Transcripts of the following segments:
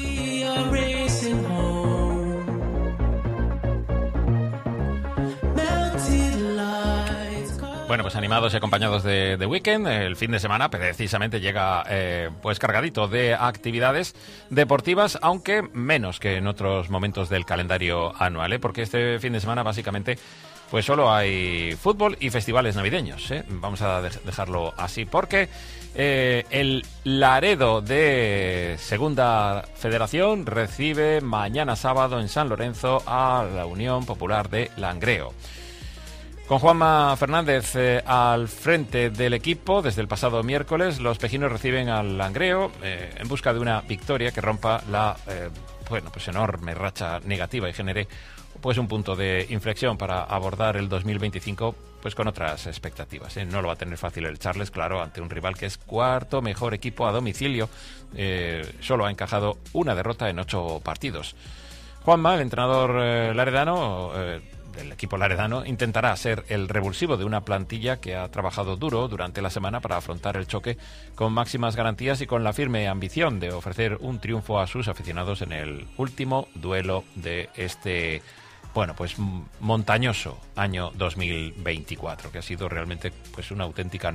Bueno, pues animados y acompañados de Weekend, el fin de semana precisamente llega pues cargadito de actividades deportivas, aunque menos que en otros momentos del calendario anual, porque este fin de semana básicamente pues solo hay fútbol y festivales navideños, Vamos a dejarlo así, porque el Laredo de Segunda Federación recibe mañana sábado en San Lorenzo a la Unión Popular de Langreo. Con Juanma Fernández al frente del equipo, desde el pasado miércoles, los pejinos reciben al Langreo en busca de una victoria que rompa la pues enorme racha negativa y genere pues un punto de inflexión para abordar el 2025 pues con otras expectativas. No lo va a tener fácil el Charles, claro, ante un rival que es cuarto mejor equipo a domicilio. Solo ha encajado una derrota en 8 partidos. Juanma, el entrenador laredano, del equipo laredano, intentará ser el revulsivo de una plantilla que ha trabajado duro durante la semana para afrontar el choque con máximas garantías y con la firme ambición de ofrecer un triunfo a sus aficionados en el último duelo de este pues montañoso año 2024, que ha sido realmente pues una auténtica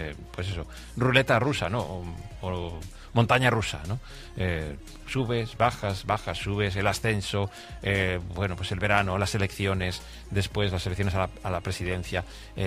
ruleta rusa, o montaña rusa, subes, bajas, subes, el ascenso, pues el verano, las elecciones, después las elecciones a la presidencia,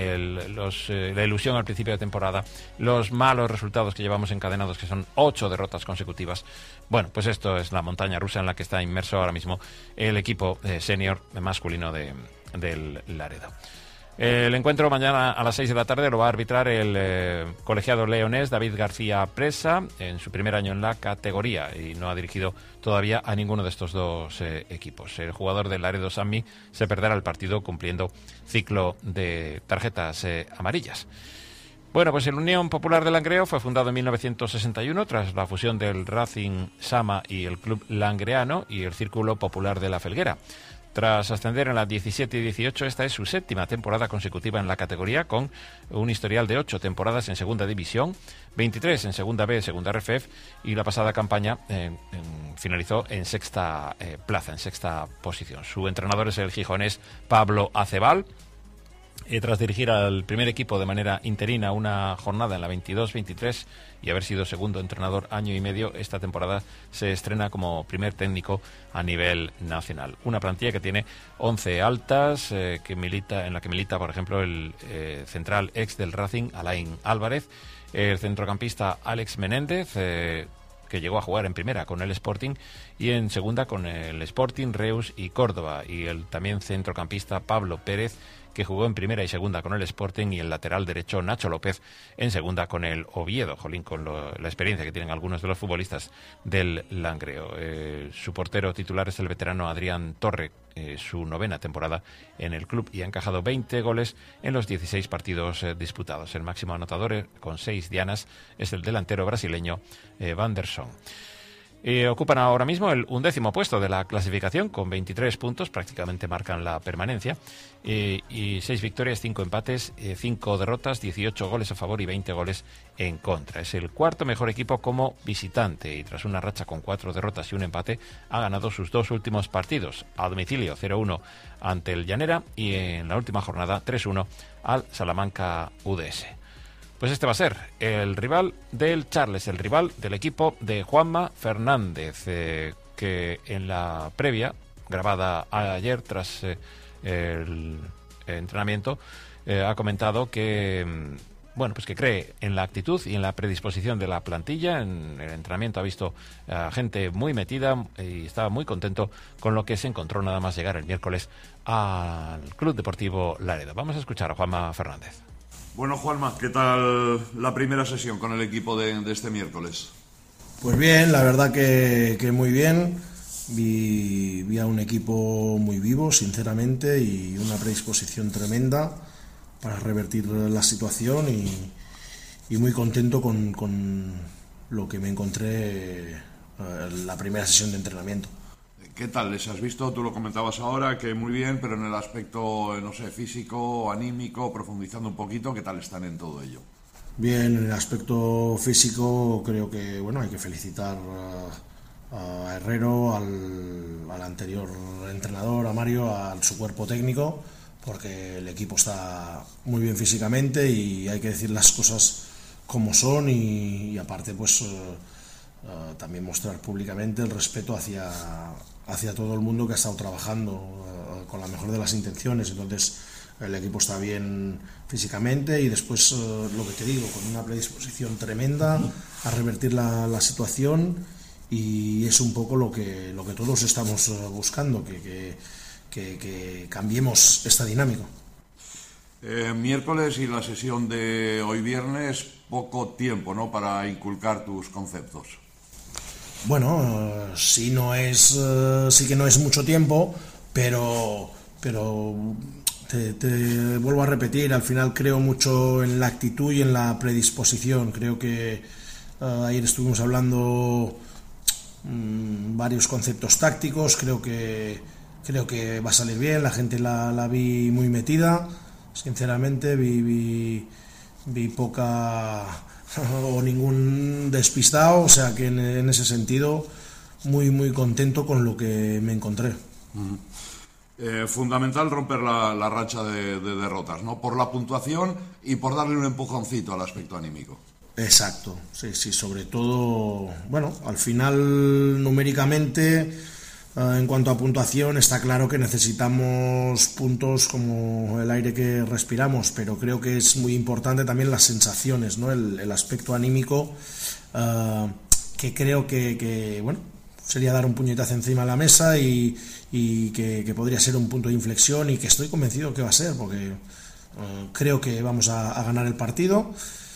la ilusión al principio de temporada, los malos resultados que llevamos encadenados, que son 8 derrotas consecutivas. Bueno, pues esto es la montaña rusa en la que está inmerso ahora mismo el equipo senior masculino del Laredo. El encuentro mañana a las 6 de la tarde lo va a arbitrar el colegiado leonés David García Presa, en su primer año en la categoría, y no ha dirigido todavía a ninguno de estos dos equipos. El jugador del Laredo Sammy se perderá el partido cumpliendo ciclo de tarjetas amarillas. Bueno, pues el Unión Popular de Langreo fue fundado en 1961 tras la fusión del Racing Sama y el Club Langreano y el Círculo Popular de la Felguera. Tras ascender en la 17 y 18, esta es su 7ª temporada consecutiva en la categoría, con un historial de 8 temporadas en Segunda División, 23 en Segunda B, Segunda RFEF, y la pasada campaña finalizó en sexta plaza, en sexta posición. Su entrenador es el gijonés Pablo Acebal. Tras dirigir al primer equipo de manera interina una jornada en la 22-23 y haber sido segundo entrenador año y medio, esta temporada se estrena como primer técnico a nivel nacional. Una plantilla que tiene 11 altas, en la que milita, por ejemplo, el central ex del Racing, Alain Álvarez, el centrocampista Alex Menéndez, que llegó a jugar en primera con el Sporting y en segunda con el Sporting, Reus y Córdoba, y el también centrocampista Pablo Pérez, que jugó en primera y segunda con el Sporting, y el lateral derecho Nacho López en segunda con el Oviedo. Jolín, con la experiencia que tienen algunos de los futbolistas del Langreo. Su portero titular es el veterano Adrián Torre, su 9ª temporada en el club, y ha encajado 20 goles en los 16 partidos disputados. El máximo anotador, con 6 dianas, es el delantero brasileño Van der Son. Ocupan ahora mismo el 11º puesto de la clasificación con 23 puntos, prácticamente marcan la permanencia, y 6 victorias, 5 empates, 5 derrotas, 18 goles a favor y 20 goles en contra. Es el 4º mejor equipo como visitante, y tras una racha con 4 derrotas y un empate ha ganado sus 2 últimos partidos. A domicilio 0-1 ante el Llanera y en la última jornada 3-1 al Salamanca UDS. Pues este va a ser el rival del Charles, el rival del equipo de Juanma Fernández, que en la previa, grabada ayer tras el entrenamiento, ha comentado que pues que cree en la actitud y en la predisposición de la plantilla. En el entrenamiento ha visto a gente muy metida y estaba muy contento con lo que se encontró nada más llegar el miércoles al Club Deportivo Laredo. Vamos a escuchar a Juanma Fernández. Bueno, Juanma, ¿qué tal la primera sesión con el equipo de este miércoles? Pues bien, la verdad que muy bien. Vi a un equipo muy vivo, sinceramente, y una predisposición tremenda para revertir la situación, y muy contento con lo que me encontré en la primera sesión de entrenamiento. ¿Qué tal les has visto? Tú lo comentabas ahora, que muy bien, pero en el aspecto, físico, anímico, profundizando un poquito, ¿qué tal están en todo ello? Bien, en el aspecto físico creo que hay que felicitar a Herrero, al anterior entrenador, a Mario, a su cuerpo técnico, porque el equipo está muy bien físicamente y hay que decir las cosas como son y aparte pues también mostrar públicamente el respeto hacia todo el mundo que ha estado trabajando con la mejor de las intenciones. Entonces el equipo está bien físicamente y después lo que te digo, con una predisposición tremenda a revertir la situación, y es un poco lo que todos estamos buscando, que cambiemos esta dinámica. Miércoles y la sesión de hoy viernes, poco tiempo, ¿no?, para inculcar tus conceptos. Bueno, sí que no es mucho tiempo, pero te vuelvo a repetir, al final creo mucho en la actitud y en la predisposición. Creo que ayer estuvimos hablando varios conceptos tácticos, creo que va a salir bien. La gente la vi muy metida, sinceramente vi poca o ningún despistado, o sea que en ese sentido muy contento con lo que me encontré. Fundamental romper la racha de derrotas, ¿no?, por la puntuación y por darle un empujoncito al aspecto anímico. Exacto, sí, sobre todo, bueno, al final numéricamente, en cuanto a puntuación, está claro que necesitamos puntos como el aire que respiramos, pero creo que es muy importante también las sensaciones, ¿no?, el aspecto anímico, que creo que bueno, sería dar un puñetazo encima de la mesa y que podría ser un punto de inflexión, y que estoy convencido que va a ser, porque creo que vamos a ganar el partido.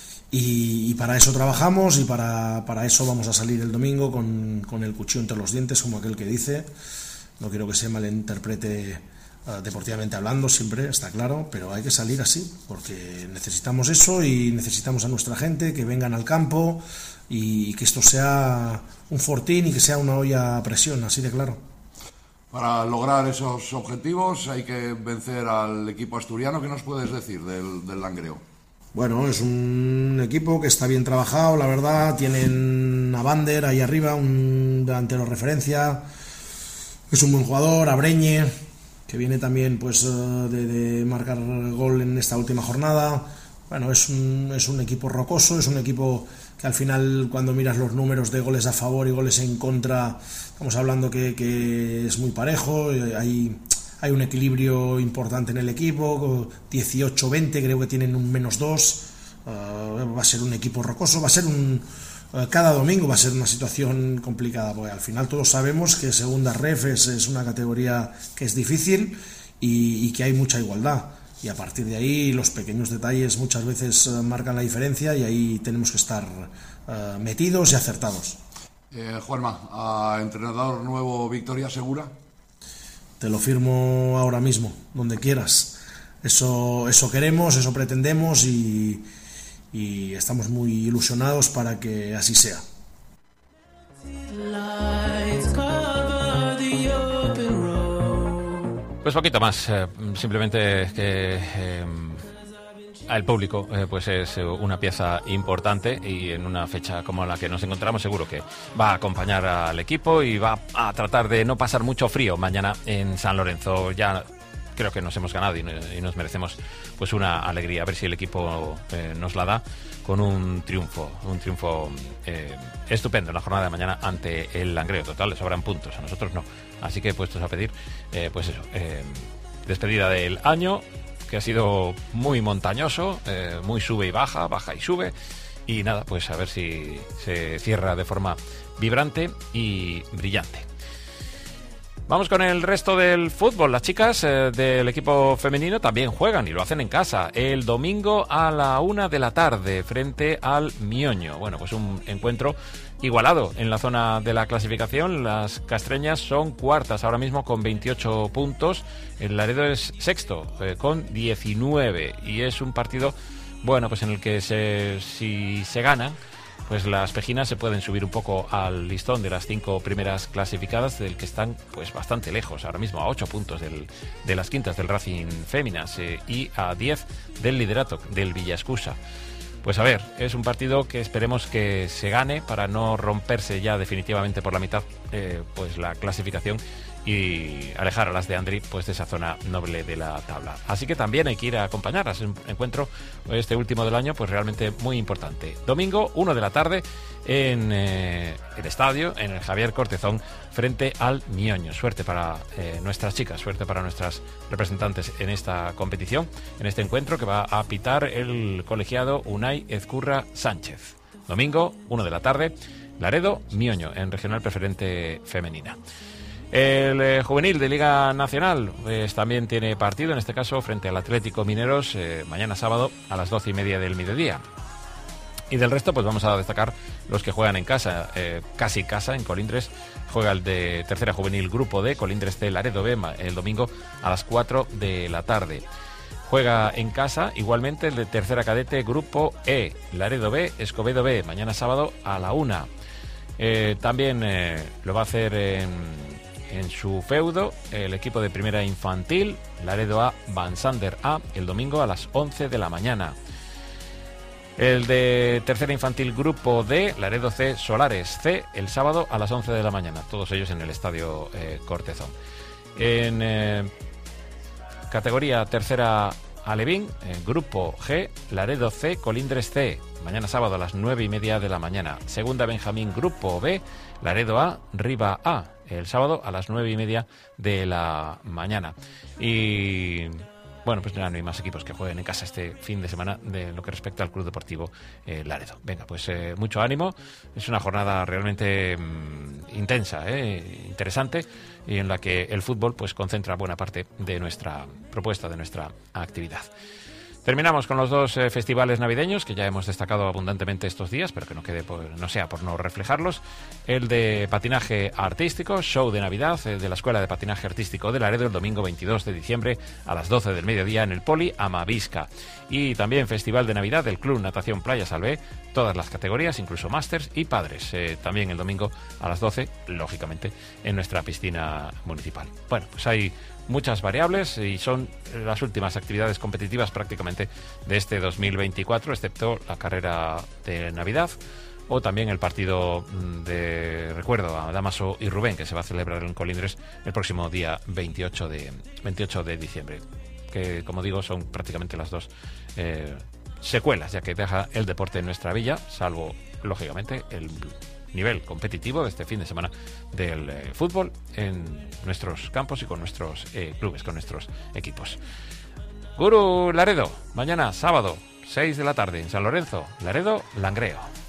Y para eso trabajamos, y para eso vamos a salir el domingo con el cuchillo entre los dientes, como aquel que dice. No quiero que se malinterprete deportivamente hablando, siempre está claro, pero hay que salir así, porque necesitamos eso y necesitamos a nuestra gente que vengan al campo y que esto sea un fortín y que sea una olla a presión, así de claro. Para lograr esos objetivos hay que vencer al equipo asturiano. ¿Qué nos puedes decir del Langreo? Bueno, es un equipo que está bien trabajado, la verdad. Tienen a Bander ahí arriba, un delantero referencia. Es un buen jugador, a Breñe, que viene también pues de marcar gol en esta última jornada. Bueno, es un equipo rocoso, es un equipo que al final, cuando miras los números de goles a favor y goles en contra, estamos hablando que es muy parejo. Hay un equilibrio importante en el equipo, 18-20, creo que tienen un -2. Va a ser un equipo rocoso, va a ser cada domingo va a ser una situación complicada, porque al final todos sabemos que segunda ref es una categoría que es difícil y que hay mucha igualdad, y a partir de ahí los pequeños detalles muchas veces marcan la diferencia, y ahí tenemos que estar metidos y acertados. Juanma, entrenador nuevo, victoria segura. Te lo firmo ahora mismo, donde quieras. Eso queremos, eso pretendemos, y estamos muy ilusionados para que así sea. Pues poquito más, simplemente que el público pues es una pieza importante, y en una fecha como la que nos encontramos seguro que va a acompañar al equipo y va a tratar de no pasar mucho frío mañana en San Lorenzo. Ya creo que nos hemos ganado y nos merecemos pues una alegría, a ver si el equipo nos la da con un triunfo estupendo en la jornada de mañana ante el Langreo. Total, les sobran puntos, a nosotros no, así que puestos a pedir pues eso, despedida del año, que ha sido muy montañoso, muy sube y baja y sube, y nada, pues a ver si se cierra de forma vibrante y brillante. Vamos con el resto del fútbol. Las chicas del equipo femenino también juegan, y lo hacen en casa, el domingo a la 1 de la tarde frente al Mioño. Bueno, pues un encuentro igualado en la zona de la clasificación. Las castreñas son cuartas ahora mismo con 28 puntos. El Laredo es sexto con 19. Y es un partido, bueno, pues en el que si se gana, pues las pejinas se pueden subir un poco al listón de las 5 primeras clasificadas, del que están pues bastante lejos ahora mismo, a 8 puntos de las quintas del Racing Féminas y a 10 del liderato del Villascusa. Pues a ver, es un partido que esperemos que se gane para no romperse ya definitivamente por la mitad pues la clasificación y alejar a las de Andri pues de esa zona noble de la tabla. Así que también hay que ir a acompañar a ese encuentro, este último del año, pues realmente muy importante. Domingo, 1 de la tarde, en el estadio, en el Javier Cortezón, frente al Mioño. Suerte para nuestras chicas, suerte para nuestras representantes en esta competición, en este encuentro que va a pitar el colegiado Unai Ezcurra Sánchez. Domingo, 1 de la tarde, Laredo, Mioño, en Regional Preferente Femenina. El juvenil de Liga Nacional pues también tiene partido, en este caso frente al Atlético Mineros, mañana sábado a las 12:30 del mediodía. Y del resto pues vamos a destacar los que juegan en casa, casi casa, en Colindres. Juega el de tercera juvenil Grupo D, Colindres C, Laredo B, el domingo a las 4 de la tarde. Juega en casa igualmente el de tercera cadete Grupo E, Laredo B, Escobedo B, mañana sábado a la 1. También lo va a hacer en su feudo el equipo de primera infantil, Laredo A, Van Sander A, el domingo a las 11 de la mañana. El de tercera infantil Grupo D, Laredo C, Solares C, el sábado a las 11 de la mañana. Todos ellos en el estadio Cortezón. En categoría tercera Alevín, Grupo G, Laredo C, Colindres C, mañana sábado a las 9:30 de la mañana. Segunda Benjamín, Grupo B, Laredo A, Riva A, el sábado a las 9:30 de la mañana. Y bueno, pues ya no hay más equipos que jueguen en casa este fin de semana de lo que respecta al Club Deportivo Laredo. Venga, pues mucho ánimo. Es una jornada realmente intensa, interesante, y en la que el fútbol pues concentra buena parte de nuestra propuesta, de nuestra actividad. Terminamos con los dos festivales navideños que ya hemos destacado abundantemente estos días, pero que no quede no sea por no reflejarlos. El de patinaje artístico, show de Navidad de la Escuela de Patinaje Artístico de Laredo, el domingo 22 de diciembre a las 12 del mediodía en el Poli Amavisca. Y también festival de Navidad del Club Natación Playa Salvé, todas las categorías, incluso másters y padres. También el domingo a las 12, lógicamente, en nuestra piscina municipal. Bueno, pues hay muchas variables y son las últimas actividades competitivas prácticamente de este 2024, excepto la carrera de Navidad o también el partido de recuerdo a Damaso y Rubén, que se va a celebrar en Colindres el próximo día 28 de diciembre, que como digo son prácticamente las dos secuelas ya que deja el deporte en nuestra villa, salvo lógicamente el nivel competitivo de este fin de semana del fútbol en nuestros campos y con nuestros clubes, con nuestros equipos. Guru Laredo, mañana sábado 6 de la tarde en San Lorenzo, Laredo, Langreo.